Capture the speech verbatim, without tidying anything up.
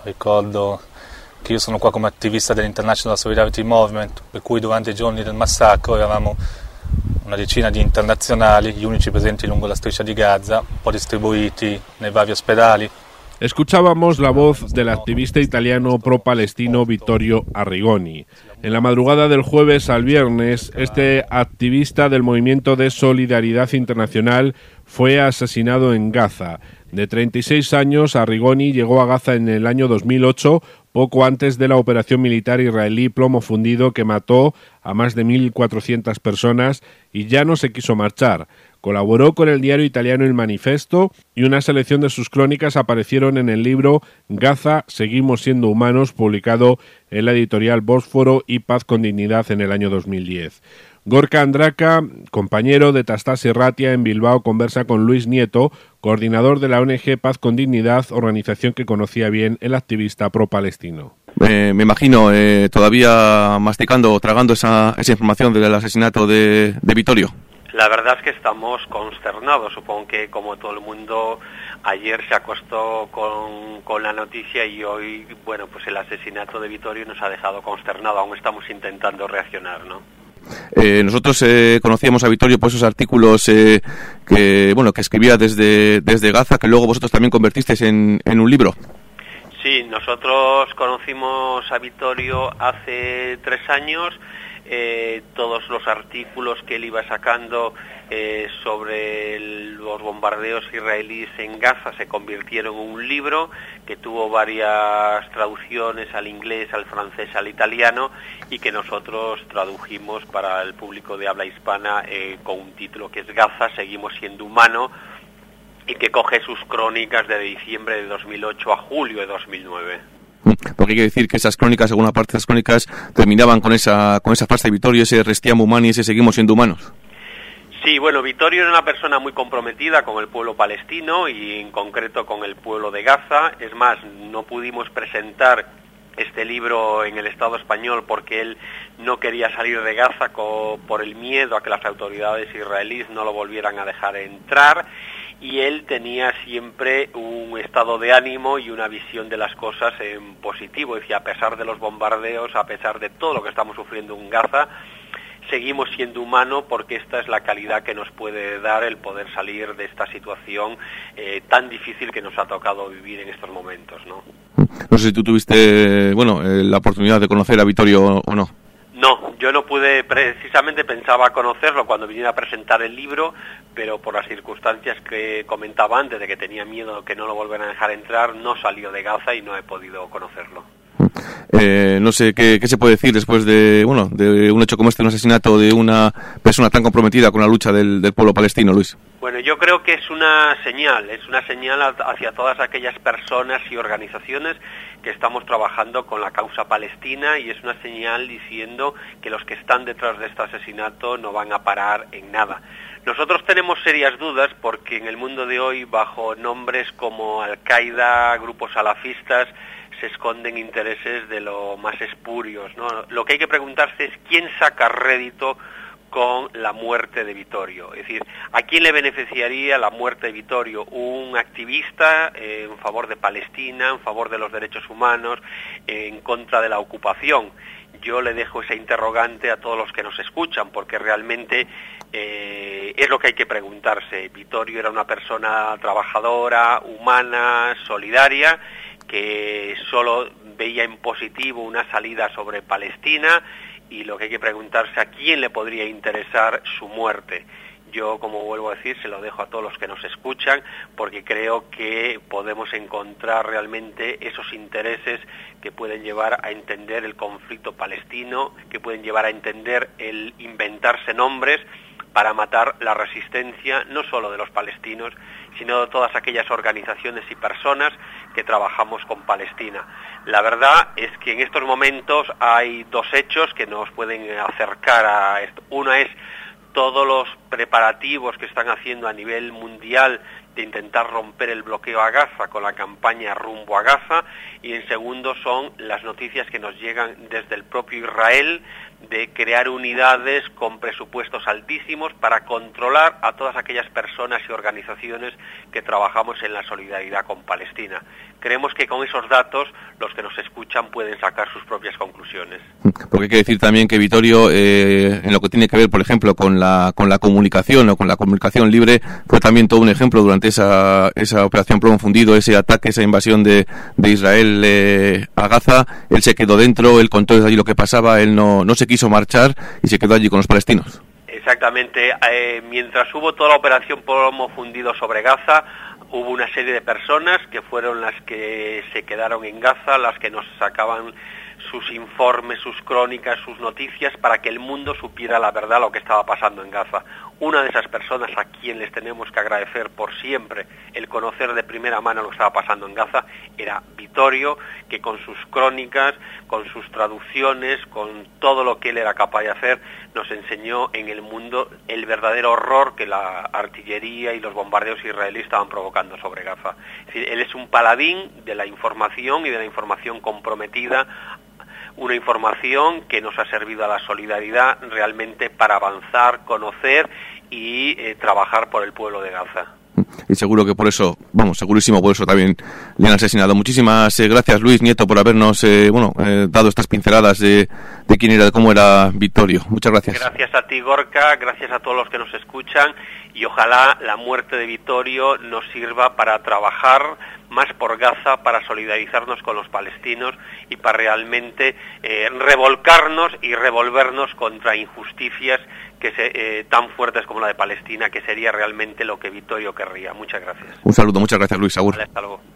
Ricordo che io sono qua come attivista dell'International Solidarity Movement, per cui durante i giorni del massacro eravamo una decina di internazionali, gli unici presenti lungo la striscia di Gaza, un po' distribuiti nei vari ospedali. Escuchábamos la voz del activista italiano pro-palestino Vittorio Arrigoni. En la madrugada del jueves al viernes, este activista del Movimiento de Solidaridad Internacional fue asesinado en Gaza. De treinta y seis años, Arrigoni llegó a Gaza en el año dos mil ocho, poco antes de la operación militar israelí Plomo Fundido, que mató a más de mil cuatrocientas personas, y ya no se quiso marchar. Colaboró con el diario italiano El Manifesto y una selección de sus crónicas aparecieron en el libro Gaza, seguimos siendo humanos, publicado en la editorial Bósforo y Paz con Dignidad en el año dos mil diez. Gorka Andraka, compañero de Tastas Irratia en Bilbao, conversa con Luis Nieto, coordinador de la O N G Paz con Dignidad, organización que conocía bien el activista pro-palestino. Eh, me imagino eh, todavía masticando o tragando esa, esa información del asesinato de, de Vittorio. La verdad es que estamos consternados. Supongo que, como todo el mundo, ayer se acostó con, con la noticia y hoy, bueno, pues el asesinato de Vittorio nos ha dejado consternados. Aún estamos intentando reaccionar, ¿no? Eh, nosotros eh, conocíamos a Vittorio por esos artículos eh, que, bueno, que escribía desde, desde Gaza, que luego vosotros también convertisteis en, en un libro. Sí, nosotros conocimos a Vittorio hace tres años. Eh, todos los artículos que él iba sacando eh, sobre el, los bombardeos israelíes en Gaza se convirtieron en un libro que tuvo varias traducciones al inglés, al francés, al italiano, y que nosotros tradujimos para el público de habla hispana eh, con un título que es Gaza, seguimos siendo humanos, y que coge sus crónicas de diciembre de dos mil ocho a julio de dos mil nueve. Porque hay que decir que esas crónicas, según una parte de esas crónicas, terminaban con esa con esa frase de Vittorio, ese restiamo humani, ese seguimos siendo humanos. Sí, bueno, Vittorio era una persona muy comprometida con el pueblo palestino y en concreto con el pueblo de Gaza. Es más, no pudimos presentar este libro en el Estado español porque él no quería salir de Gaza co- por el miedo a que las autoridades israelíes no lo volvieran a dejar entrar. Y él tenía siempre un estado de ánimo y una visión de las cosas en positivo. Decía, a pesar de los bombardeos, a pesar de todo lo que estamos sufriendo en Gaza, seguimos siendo humanos porque esta es la calidad que nos puede dar el poder salir de esta situación eh, tan difícil que nos ha tocado vivir en estos momentos, ¿no? No sé si tú tuviste, bueno, eh, la oportunidad de conocer a Vittorio o no. No, yo no pude, precisamente pensaba conocerlo cuando viniera a presentar el libro, pero por las circunstancias que comentaba antes, de que tenía miedo que no lo volvieran a dejar entrar, no salió de Gaza y no he podido conocerlo. Eh, no sé ¿qué, qué se puede decir después de, bueno, de un hecho como este, un asesinato de una persona tan comprometida con la lucha del, del pueblo palestino, Luis. Bueno, yo creo que es una señal, es una señal hacia todas aquellas personas y organizaciones que estamos trabajando con la causa palestina, y es una señal diciendo que los que están detrás de este asesinato no van a parar en nada. Nosotros tenemos serias dudas porque en el mundo de hoy, bajo nombres como Al-Qaeda, grupos salafistas, se esconden intereses de lo más espurios, ¿no? Lo que hay que preguntarse es quién saca rédito con la muerte de Vittorio. Es decir, ¿a quién le beneficiaría la muerte de Vittorio? Un activista eh, en favor de Palestina, en favor de los derechos humanos, eh, en contra de la ocupación. Yo le dejo esa interrogante a todos los que nos escuchan, porque realmente eh, es lo que hay que preguntarse. Vittorio era una persona trabajadora, humana, solidaria, que solo veía en positivo una salida sobre Palestina, y lo que hay que preguntarse a quién le podría interesar su muerte. Yo, como vuelvo a decir, se lo dejo a todos los que nos escuchan, porque creo que podemos encontrar realmente esos intereses que pueden llevar a entender el conflicto palestino, que pueden llevar a entender el inventarse nombres para matar la resistencia, no solo de los palestinos, sino de todas aquellas organizaciones y personas que trabajamos con Palestina. La verdad es que en estos momentos hay dos hechos que nos pueden acercar a esto. Una es todos los preparativos que están haciendo a nivel mundial de intentar romper el bloqueo a Gaza con la campaña Rumbo a Gaza, y en segundo son las noticias que nos llegan desde el propio Israel de crear unidades con presupuestos altísimos para controlar a todas aquellas personas y organizaciones que trabajamos en la solidaridad con Palestina. Creemos que con esos datos los que nos escuchan pueden sacar sus propias conclusiones. Porque hay que decir también que Vittorio, eh, en lo que tiene que ver, por ejemplo, con la con la comunicación o con la comunicación libre, fue también todo un ejemplo durante esa esa operación Plomo Fundido, ese ataque, esa invasión de, de Israel eh, a Gaza. Él se quedó dentro, él contó desde allí lo que pasaba, él no, no se quiso marchar y se quedó allí con los palestinos. Exactamente. Eh, mientras hubo toda la operación Plomo Fundido sobre Gaza, hubo una serie de personas que fueron las que se quedaron en Gaza, las que nos sacaban sus informes, sus crónicas, sus noticias, para que el mundo supiera la verdad lo que estaba pasando en Gaza. Una de esas personas a quien les tenemos que agradecer por siempre el conocer de primera mano lo que estaba pasando en Gaza era Vittorio, que con sus crónicas, con sus traducciones, con todo lo que él era capaz de hacer, nos enseñó en el mundo el verdadero horror que la artillería y los bombardeos israelíes estaban provocando sobre Gaza. Es decir, él es un paladín de la información y de la información comprometida, una información que nos ha servido a la solidaridad realmente para avanzar, conocer y eh, trabajar por el pueblo de Gaza. Y seguro que por eso, vamos, segurísimo por eso también le han asesinado. Muchísimas eh, gracias, Luis Nieto, por habernos eh, bueno eh, dado estas pinceladas de, de quién era, de cómo era Vittorio. Muchas gracias. Gracias a ti, Gorka, gracias a todos los que nos escuchan, y ojalá la muerte de Vittorio nos sirva para trabajar más por Gaza, para solidarizarnos con los palestinos y para realmente eh, revolcarnos y revolvernos contra injusticias que se, eh, tan fuertes como la de Palestina, que sería realmente lo que Vittorio querría. Muchas gracias. Un saludo, muchas gracias, Luis. Agur. Vale, hasta luego.